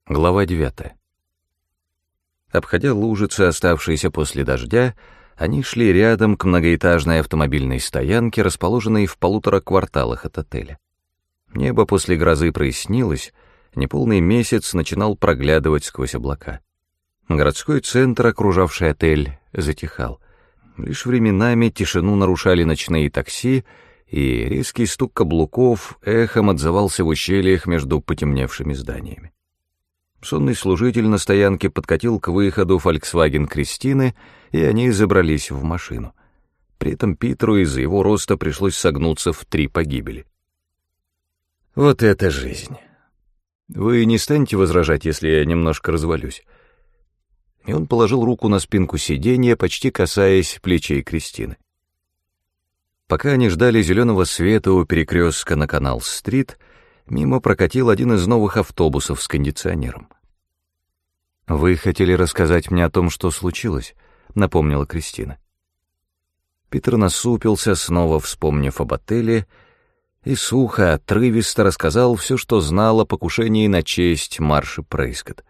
Глава 9. Обходя лужицы, оставшиеся после дождя, они шли рядом к многоэтажной автомобильной стоянке, расположенной в 1,5 кварталах от отеля. Небо после грозы прояснилось, неполный месяц начинал проглядывать сквозь облака. Городской центр, окружавший отель, затихал. Лишь временами тишину нарушали ночные такси, и резкий стук каблуков эхом отзывался в ущельях между потемневшими зданиями. Сонный служитель на стоянке подкатил к выходу Volkswagen Кристины, и они забрались в машину. При этом Питеру из-за его роста пришлось согнуться в 3 погибели. «Вот это жизнь! Вы не станете возражать, если я немножко развалюсь?» И он положил руку на спинку сиденья, почти касаясь плечей Кристины. Пока они ждали зеленого света у перекрестка на Канал-стрит, мимо прокатил один из новых автобусов с кондиционером. «Вы хотели рассказать мне о том, что случилось?» — напомнила Кристина. Питер насупился, снова вспомнив об отеле, и сухо, отрывисто рассказал все, что знал о покушении на честь Марши Прейскотт.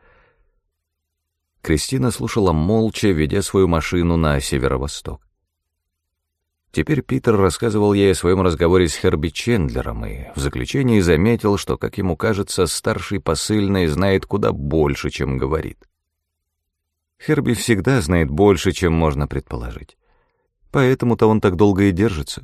Кристина слушала молча, ведя свою машину на северо-восток. Теперь Питер рассказывал ей о своем разговоре с Херби Чендлером и в заключении заметил, что, как ему кажется, старший посыльный знает куда больше, чем говорит. Херби всегда знает больше, чем можно предположить. Поэтому-то он так долго и держится.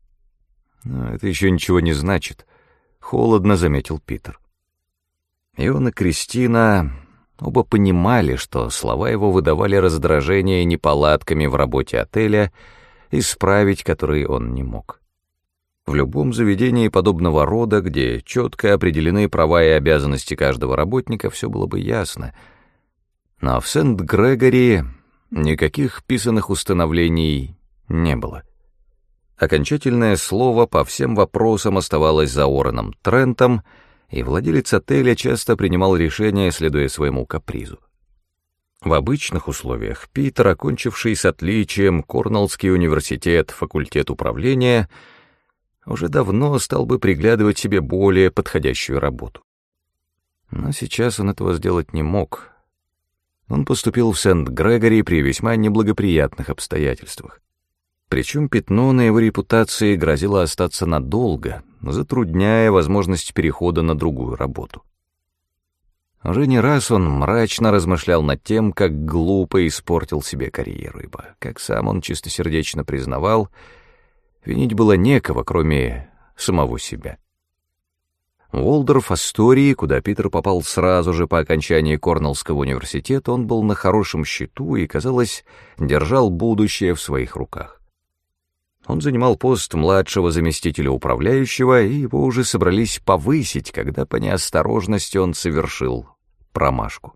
Но это еще ничего не значит, — холодно заметил Питер. И он, и Кристина оба понимали, что слова его выдавали раздражение неполадками в работе отеля, исправить которые он не мог. В любом заведении подобного рода, где четко определены права и обязанности каждого работника, все было бы ясно. Но в Сент-Грегори никаких писанных установлений не было. Окончательное слово по всем вопросам оставалось за Уорреном Трентом, и владелец отеля часто принимал решения, следуя своему капризу. В обычных условиях Питер, окончивший с отличием Корнеллский университет, факультет управления, уже давно стал бы приглядывать себе более подходящую работу. Но сейчас он этого сделать не мог. Он поступил в Сент-Грегори при весьма неблагоприятных обстоятельствах. Причем пятно на его репутации грозило остаться надолго, затрудняя возможность перехода на другую работу. Уже не раз он мрачно размышлял над тем, как глупо испортил себе карьеру, ибо, как сам он чистосердечно признавал, винить было некого, кроме самого себя. В Уолдорф-Астории, куда Питер попал сразу же по окончании Корнеллского университета, он был на хорошем счету и, казалось, держал будущее в своих руках. Он занимал пост младшего заместителя управляющего, и его уже собрались повысить, когда по неосторожности он совершил промашку.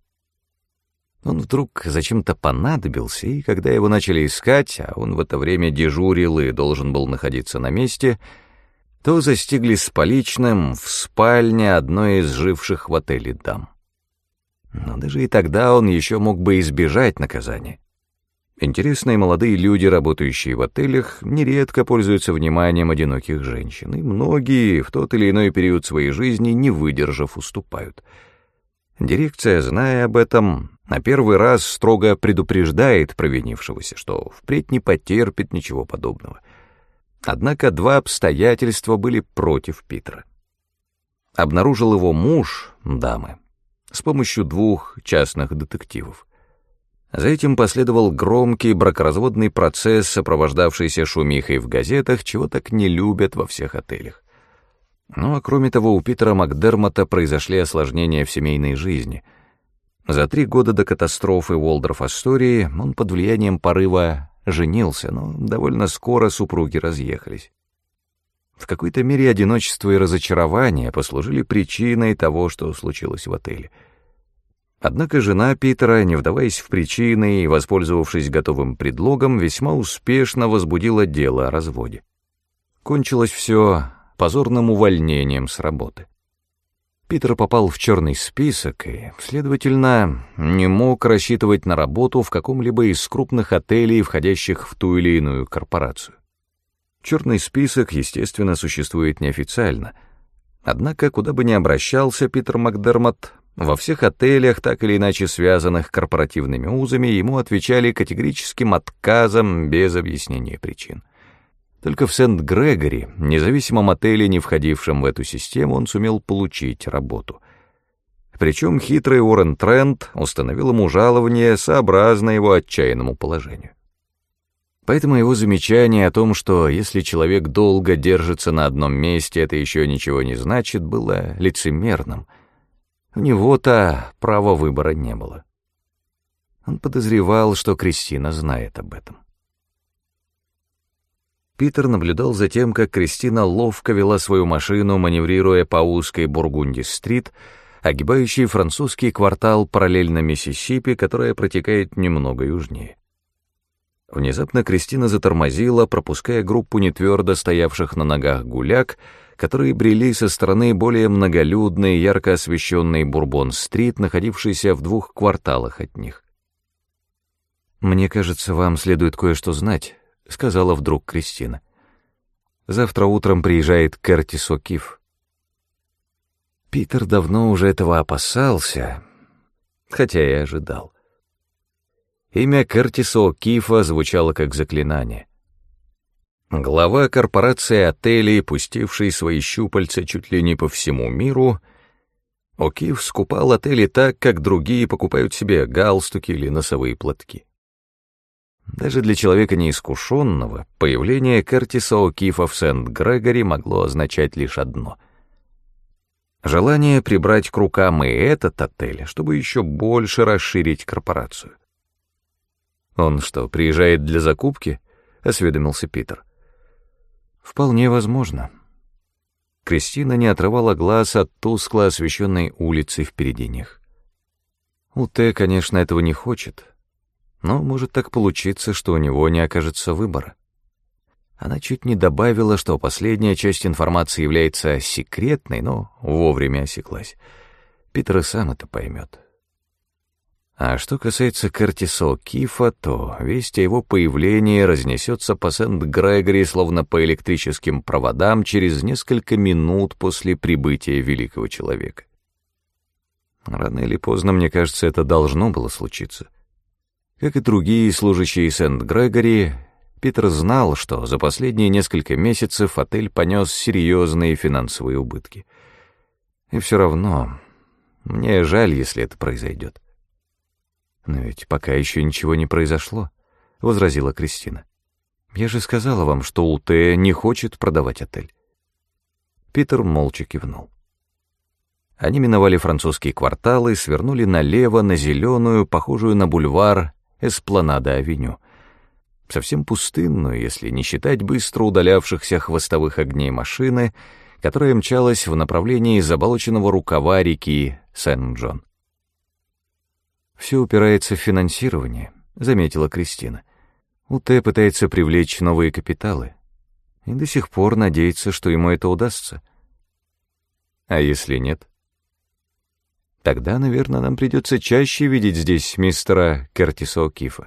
Он вдруг зачем-то понадобился, и когда его начали искать, а он в это время дежурил и должен был находиться на месте, то застигли с поличным в спальне одной из живших в отеле дам. Но даже и тогда он еще мог бы избежать наказания. Интересные молодые люди, работающие в отелях, нередко пользуются вниманием одиноких женщин, и многие в тот или иной период своей жизни, не выдержав, уступают. Дирекция, зная об этом, на первый раз строго предупреждает провинившегося, что впредь не потерпит ничего подобного. Однако 2 обстоятельства были против Питера. Обнаружил его муж дамы с помощью 2 частных детективов. За этим последовал громкий бракоразводный процесс, сопровождавшийся шумихой в газетах, чего так не любят во всех отелях. Ну а кроме того, у Питера Макдермотта произошли осложнения в семейной жизни. За 3 года до катастрофы в Уолдорф-Астории он под влиянием порыва женился, но довольно скоро супруги разъехались. В какой-то мере одиночество и разочарование послужили причиной того, что случилось в отеле. Однако жена Питера, не вдаваясь в причины и воспользовавшись готовым предлогом, весьма успешно возбудила дело о разводе. Кончилось все позорным увольнением с работы. Питер попал в черный список и, следовательно, не мог рассчитывать на работу в каком-либо из крупных отелей, входящих в ту или иную корпорацию. Черный список, естественно, существует неофициально. Однако, куда бы ни обращался Питер Макдермотт, Во всех отелях, так или иначе связанных корпоративными узами, ему отвечали категорическим отказом без объяснения причин. Только в Сент-Грегори, независимом отеле, не входившем в эту систему, он сумел получить работу. Причем хитрый Уоррен Трент установил ему жалование, сообразно его отчаянному положению. Поэтому его замечание о том, что если человек долго держится на одном месте, это еще ничего не значит, было лицемерным. У него-то права выбора не было. Он подозревал, что Кристина знает об этом. Питер наблюдал за тем, как Кристина ловко вела свою машину, маневрируя по узкой Бургунди-стрит, огибающей французский квартал параллельно Миссисипи, которая протекает немного южнее. Внезапно Кристина затормозила, пропуская группу нетвердо стоявших на ногах гуляк, которые брели со стороны более многолюдной, ярко освещенной Бурбон-стрит, находившейся в 2 кварталах от них. «Мне кажется, вам следует кое-что знать», — сказала вдруг Кристина. «Завтра утром приезжает Кертис О'Кифф». Питер давно уже этого опасался, хотя и ожидал. Имя Кертиса О'Киффа звучало как заклинание. Глава корпорации отелей, пустивший свои щупальца чуть ли не по всему миру, О'Кифф скупал отели так, как другие покупают себе галстуки или носовые платки. Даже для человека неискушенного появление Кертиса О'Киффа в Сент-Грегори могло означать лишь одно — желание прибрать к рукам и этот отель, чтобы еще больше расширить корпорацию. «Он что, приезжает для закупки?» — осведомился Питер. «Вполне возможно». Кристина не отрывала глаз от тускло освещенной улицы впереди них. УТ, конечно, этого не хочет, но может так получиться, что у него не окажется выбора. Она чуть не добавила, что последняя часть информации является секретной, но вовремя осеклась. Питер и сам это поймет. А что касается Кертиса О'Киффа, то весть о его появлении разнесется по Сент-Грегори словно по электрическим проводам через несколько минут после прибытия великого человека. Рано или поздно, мне кажется, это должно было случиться. Как и другие служащие Сент-Грегори, Питер знал, что за последние несколько месяцев отель понес серьезные финансовые убытки. И все равно, мне жаль, если это произойдет. «Но ведь пока еще ничего не произошло», — возразила Кристина. «Я же сказала вам, что УТ не хочет продавать отель». Питер молча кивнул. Они миновали французские кварталы и свернули налево на зеленую, похожую на бульвар, Эспланада-авеню. Совсем пустынную, если не считать быстро удалявшихся хвостовых огней машины, которая мчалась в направлении заболоченного рукава реки Сент-Джон. «Все упирается в финансирование», — заметила Кристина. УТ пытается привлечь новые капиталы и до сих пор надеется, что ему это удастся. А если нет? Тогда, наверное, нам придется чаще видеть здесь мистера Кертиса О'Киффа.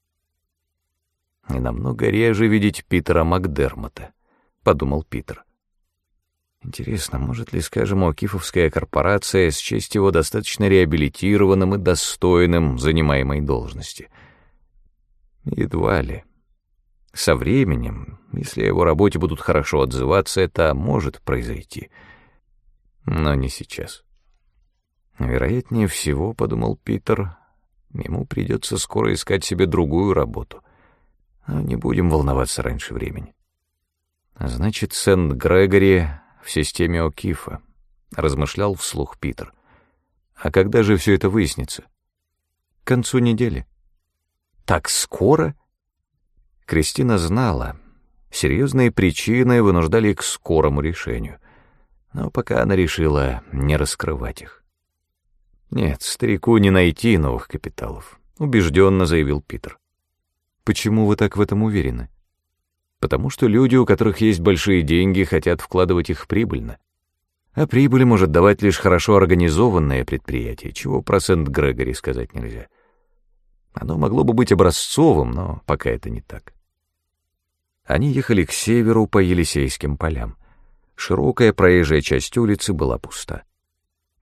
И намного реже видеть Питера Макдермотта, — подумал Питер. Интересно, может ли, скажем, О'Киффовская корпорация счесть его достаточно реабилитированным и достойным занимаемой должности? Едва ли. Со временем, если о его работе будут хорошо отзываться, это может произойти. Но не сейчас. Вероятнее всего, — подумал Питер, — ему придется скоро искать себе другую работу. Но не будем волноваться раньше времени. Значит, Сент-Грегори в системе О'Киффа, — размышлял вслух Питер. А когда же все это выяснится? К концу недели. Так скоро? Кристина знала, серьезные причины вынуждали к скорому решению, но пока она решила не раскрывать их. «Нет, старику не найти новых капиталов», — убежденно заявил Питер. «Почему вы так в этом уверены?» «Потому что люди, у которых есть большие деньги, хотят вкладывать их прибыльно. А прибыль может давать лишь хорошо организованное предприятие, чего про Сент-Грегори сказать нельзя. Оно могло бы быть образцовым, но пока это не так». Они ехали к северу по Елисейским полям. Широкая проезжая часть улицы была пуста.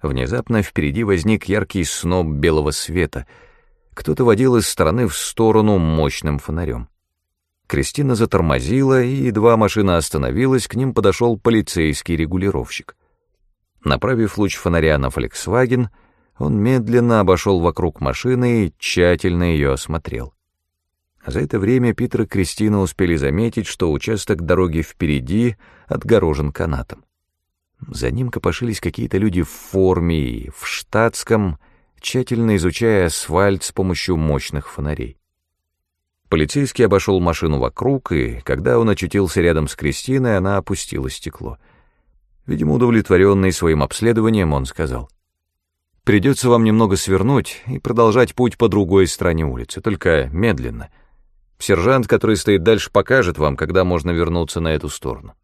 Внезапно впереди возник яркий сноп белого света. Кто-то водил из стороны в сторону мощным фонарем. Кристина затормозила, и едва машина остановилась, к ним подошел полицейский регулировщик. Направив луч фонаря на «Фольксваген», он медленно обошел вокруг машины и тщательно ее осмотрел. За это время Питер и Кристина успели заметить, что участок дороги впереди отгорожен канатом. За ним копошились какие-то люди в форме и в штатском, тщательно изучая асфальт с помощью мощных фонарей. Полицейский обошел машину вокруг, и, когда он очутился рядом с Кристиной, она опустила стекло. Видимо, удовлетворенный своим обследованием, он сказал: «Придется вам немного свернуть и продолжать путь по другой стороне улицы, только медленно. Сержант, который стоит дальше, покажет вам, когда можно вернуться на эту сторону».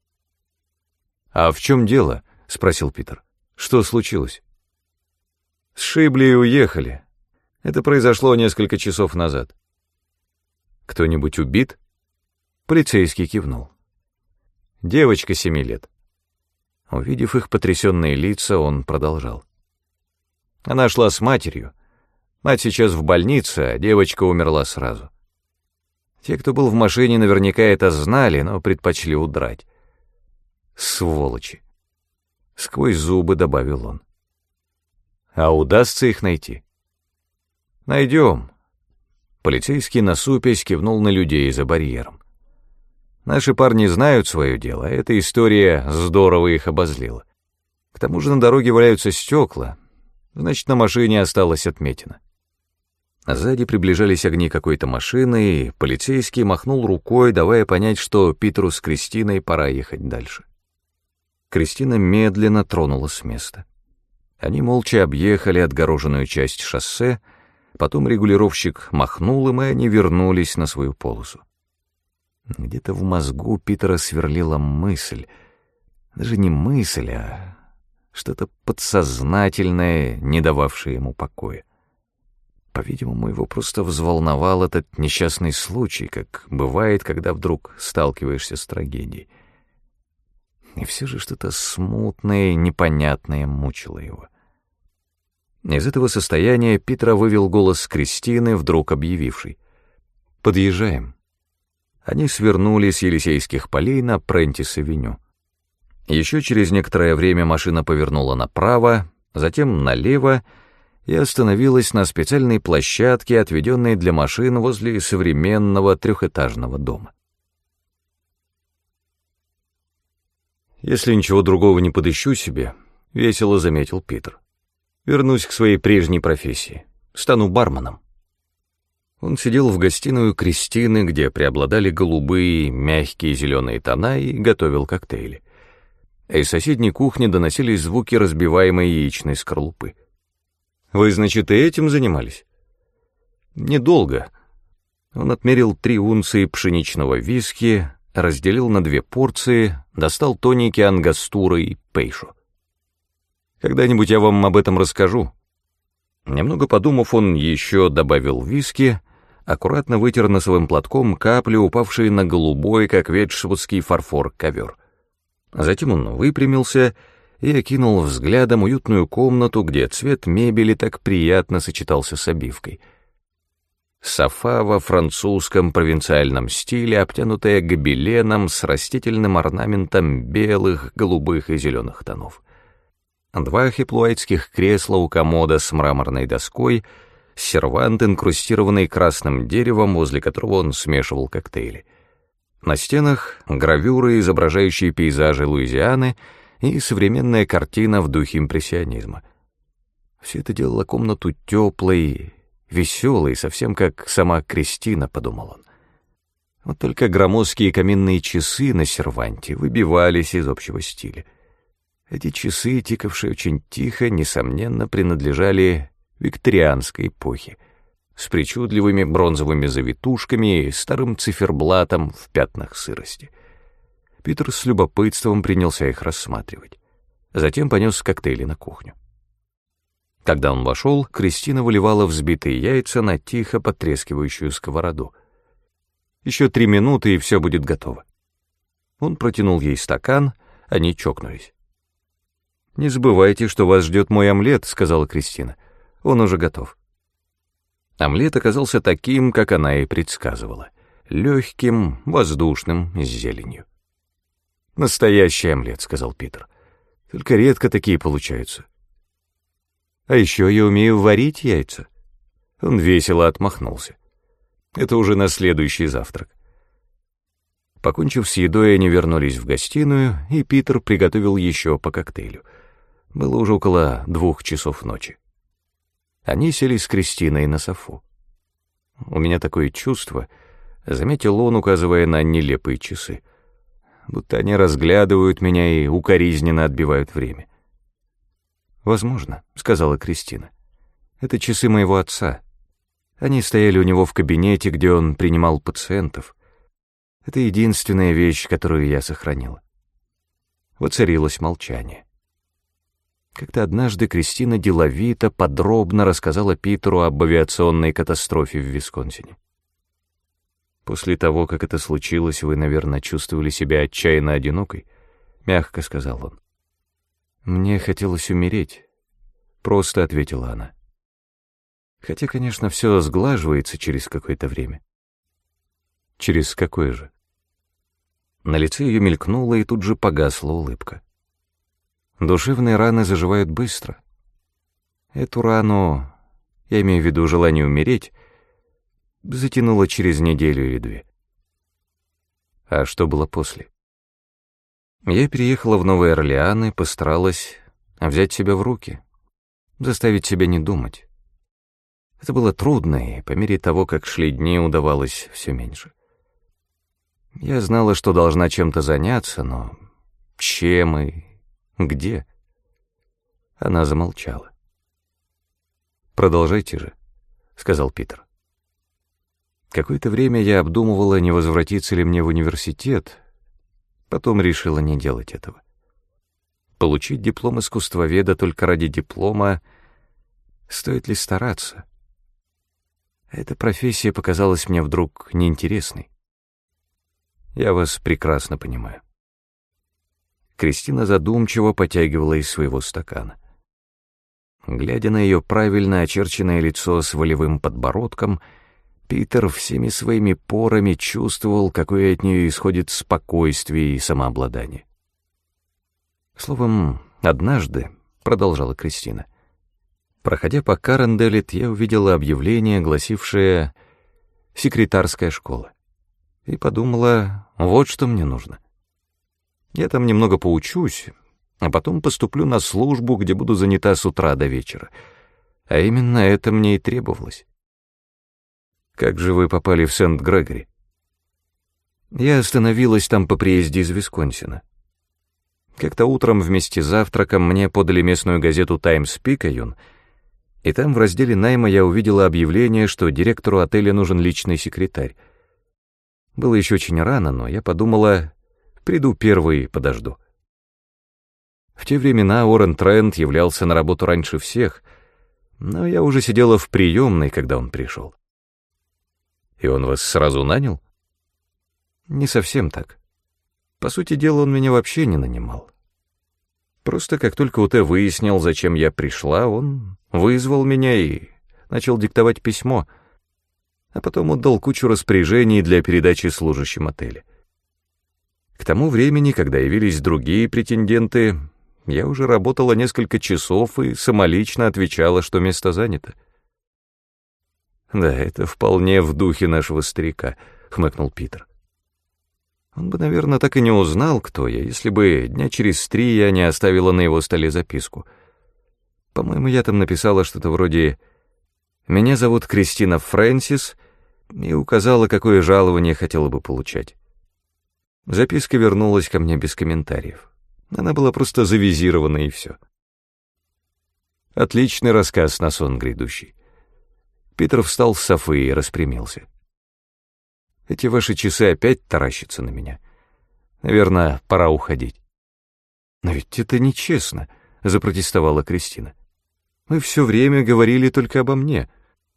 «А в чем дело?» — спросил Питер. «Что случилось?» «Сшибли и уехали. Это произошло несколько часов назад». «Кто-нибудь убит?» Полицейский кивнул. «Девочка 7 лет». Увидев их потрясенные лица, он продолжал. «Она шла с матерью. Мать сейчас в больнице, а девочка умерла сразу. Те, кто был в машине, наверняка это знали, но предпочли удрать. Сволочи!» Сквозь зубы добавил он. «А удастся их найти?» «Найдем». Полицейский, насупясь, кивнул на людей за барьером. «Наши парни знают свое дело, а эта история здорово их обозлила. К тому же на дороге валяются стекла, значит, на машине осталась отметина». Сзади приближались огни какой-то машины, и полицейский махнул рукой, давая понять, что Питеру с Кристиной пора ехать дальше. Кристина медленно тронула с места. Они молча объехали отгороженную часть шоссе, потом регулировщик махнул им, и они вернулись на свою полосу. Где-то в мозгу Питера сверлила мысль, даже не мысль, а что-то подсознательное, не дававшее ему покоя. По-видимому, его просто взволновал этот несчастный случай, как бывает, когда вдруг сталкиваешься с трагедией. И все же что-то смутное и непонятное мучило его. Из этого состояния Питера вывел голос Кристины, вдруг объявивший: «Подъезжаем». Они свернули с Елисейских полей на Прентис-авеню. Еще через некоторое время машина повернула направо, затем налево, и остановилась на специальной площадке, отведенной для машин возле современного трехэтажного дома. «Если ничего другого не подыщу себе», — весело заметил Питер, — «вернусь к своей прежней профессии, стану барменом». Он сидел в гостиной у Кристины, где преобладали голубые, мягкие зеленые тона, и готовил коктейли. А из соседней кухни доносились звуки разбиваемой яичной скорлупы. «Вы, значит, и этим занимались?» «Недолго». Он отмерил 3 унции пшеничного виски, разделил на 2 порции, достал тоники ангастура и пейшо. «Когда-нибудь я вам об этом расскажу». Немного подумав, он еще добавил виски, аккуратно вытер носовым платком капли, упавшие на голубой, как ветшвудский фарфор, ковер. Затем он выпрямился и окинул взглядом уютную комнату, где цвет мебели так приятно сочетался с обивкой. Софа во французском провинциальном стиле, обтянутая гобеленом с растительным орнаментом белых, голубых и зеленых тонов. 2 хиплуайтских кресла у комода с мраморной доской, сервант, инкрустированный красным деревом, возле которого он смешивал коктейли. На стенах гравюры, изображающие пейзажи Луизианы, и современная картина в духе импрессионизма. Все это делало комнату теплой, веселой, совсем как сама Кристина, подумал он. Вот только громоздкие каминные часы на серванте выбивались из общего стиля. Эти часы, тикавшие очень тихо, несомненно, принадлежали викторианской эпохе, с причудливыми бронзовыми завитушками и старым циферблатом в пятнах сырости. Питер с любопытством принялся их рассматривать. Затем понес коктейли на кухню. Когда он вошел, Кристина выливала взбитые яйца на тихо потрескивающую сковороду. Еще 3 минуты, и все будет готово. Он протянул ей стакан, они чокнулись. «Не забывайте, что вас ждет мой омлет», — сказала Кристина. «Он уже готов». Омлет оказался таким, как она и предсказывала. Легким, воздушным, с зеленью. «Настоящий омлет», — сказал Питер. «Только редко такие получаются». «А еще я умею варить яйца». Он весело отмахнулся. «Это уже на следующий завтрак». Покончив с едой, они вернулись в гостиную, и Питер приготовил еще по коктейлю. Было уже около 2 часов ночи. Они сели с Кристиной на софу. «У меня такое чувство», — заметил он, указывая на нелепые часы, будто они разглядывают меня и укоризненно отбивают время. «Возможно», — сказала Кристина. «Это часы моего отца. Они стояли у него в кабинете, где он принимал пациентов. Это единственная вещь, которую я сохранила». Воцарилось молчание. Как-то однажды Кристина деловито, подробно рассказала Питеру об авиационной катастрофе в Висконсине. «После того, как это случилось, вы, наверное, чувствовали себя отчаянно одинокой», — мягко сказал он. «Мне хотелось умереть», — просто ответила она. «Хотя, конечно, все сглаживается через какое-то время». «Через какое же?» На лице ее мелькнула и тут же погасла улыбка. «Душевные раны заживают быстро. Эту рану, я имею в виду желание умереть, затянуло через неделю или 2. А что было после? Я переехала в Новый Орлеан и постаралась взять себя в руки, заставить себя не думать. Это было трудно, и по мере того, как шли дни, удавалось все меньше. Я знала, что должна чем-то заняться, но чем и где?» Она замолчала. «Продолжайте же», — сказал Питер. «Какое-то время я обдумывала, не возвратиться ли мне в университет, потом решила не делать этого. Получить диплом искусствоведа только ради диплома, стоит ли стараться? Эта профессия показалась мне вдруг неинтересной. Я вас прекрасно понимаю». Кристина задумчиво потягивала из своего стакана. Глядя на ее правильно очерченное лицо с волевым подбородком, Питер всеми своими порами чувствовал, какое от нее исходит спокойствие и самообладание. «Словом, однажды», — продолжала Кристина, — «проходя по Каренделит, я увидела объявление, гласившее «Секретарская школа», и подумала, вот что мне нужно. Я там немного поучусь, а потом поступлю на службу, где буду занята с утра до вечера. А именно это мне и требовалось». «Как же вы попали в Сент-Грегори?» «Я остановилась там по приезде из Висконсина. Как-то утром вместе с завтраком мне подали местную газету «Таймс-Пикайон», и там в разделе найма я увидела объявление, что директору отеля нужен личный секретарь. Было еще очень рано, но я подумала, приду первый и подожду. В те времена Уоррен Трент являлся на работу раньше всех, но я уже сидела в приемной, когда он пришел». «И он вас сразу нанял?» «Не совсем так. По сути дела, он меня вообще не нанимал. Просто как только УТ выяснил, зачем я пришла, он вызвал меня и начал диктовать письмо, а потом отдал кучу распоряжений для передачи служащим отеля. К тому времени, когда явились другие претенденты, я уже работала несколько часов и самолично отвечала, что место занято». «Да, это вполне в духе нашего старика», — хмыкнул Питер. «Он бы, наверное, так и не узнал, кто я, если бы дня через 3 я не оставила на его столе записку. По-моему, я там написала что-то вроде «Меня зовут Кристина Фрэнсис» и указала, какое жалование хотела бы получать. Записка вернулась ко мне без комментариев. Она была просто завизирована, и все. Отличный рассказ на сон грядущий». Питер встал с софы и распрямился. «Эти ваши часы опять таращатся на меня. Наверное, пора уходить». «Но ведь это нечестно», — запротестовала Кристина. «Мы все время говорили только обо мне».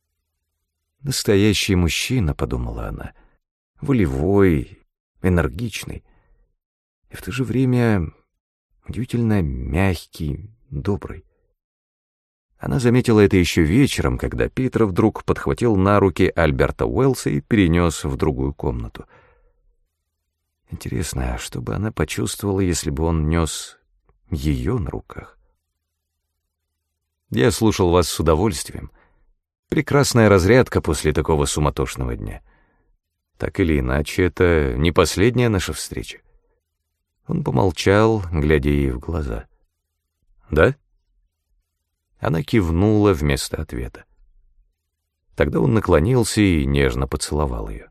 «Настоящий мужчина», — подумала она, — «волевой, энергичный. И в то же время удивительно мягкий, добрый. Она заметила это еще вечером, когда Питер вдруг подхватил на руки Альберта Уэллса и перенес в другую комнату. Интересно, а что бы она почувствовала, если бы он нес ее на руках? Я слушал вас с удовольствием. Прекрасная разрядка после такого суматошного дня. Так или иначе, это не последняя наша встреча. Он помолчал, глядя ей в глаза. «Да?» Она кивнула вместо ответа. Тогда он наклонился и нежно поцеловал ее.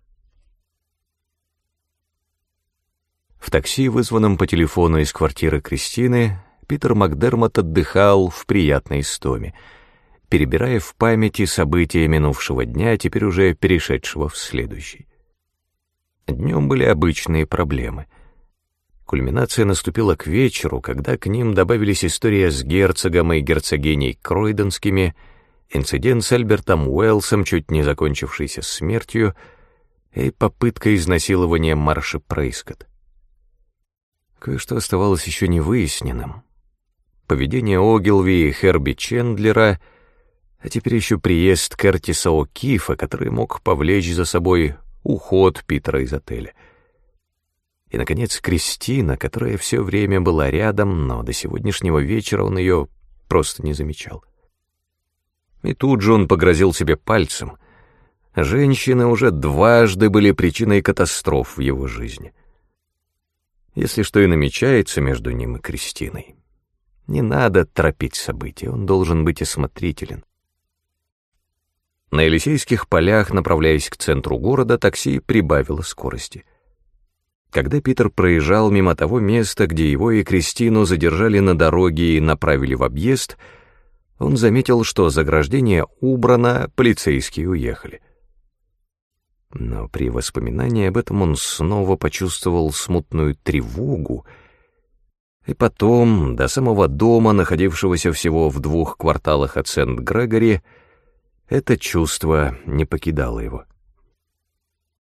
В такси, вызванном по телефону из квартиры Кристины, Питер Макдермот отдыхал в приятной истоме, перебирая в памяти события минувшего дня, теперь уже перешедшего в следующий. Днем были обычные проблемы. Кульминация наступила к вечеру, когда к ним добавились история с герцогом и герцогиней Кройденскими, инцидент с Альбертом Уэллсом, чуть не закончившийся смертью, и попытка изнасилования Марши Прейскотт. Кое-что оставалось еще не выясненным. Поведение Огилви и Херби Чендлера, а теперь еще приезд Кертиса О'Кифа, который мог повлечь за собой уход Питера из отеля. И, наконец, Кристина, которая все время была рядом, но до сегодняшнего вечера он ее просто не замечал. И тут же он погрозил себе пальцем. Женщины уже дважды были причиной катастроф в его жизни. Если что и намечается между ним и Кристиной, не надо торопить события, он должен быть осмотрителен. На Елисейских полях, направляясь к центру города, такси прибавило скорости. Когда Питер проезжал мимо того места, где его и Кристину задержали на дороге и направили в объезд, он заметил, что заграждение убрано, полицейские уехали. Но при воспоминании об этом он снова почувствовал смутную тревогу, и потом, до самого дома, находившегося всего в 2 кварталах от Сент-Грегори, это чувство не покидало его.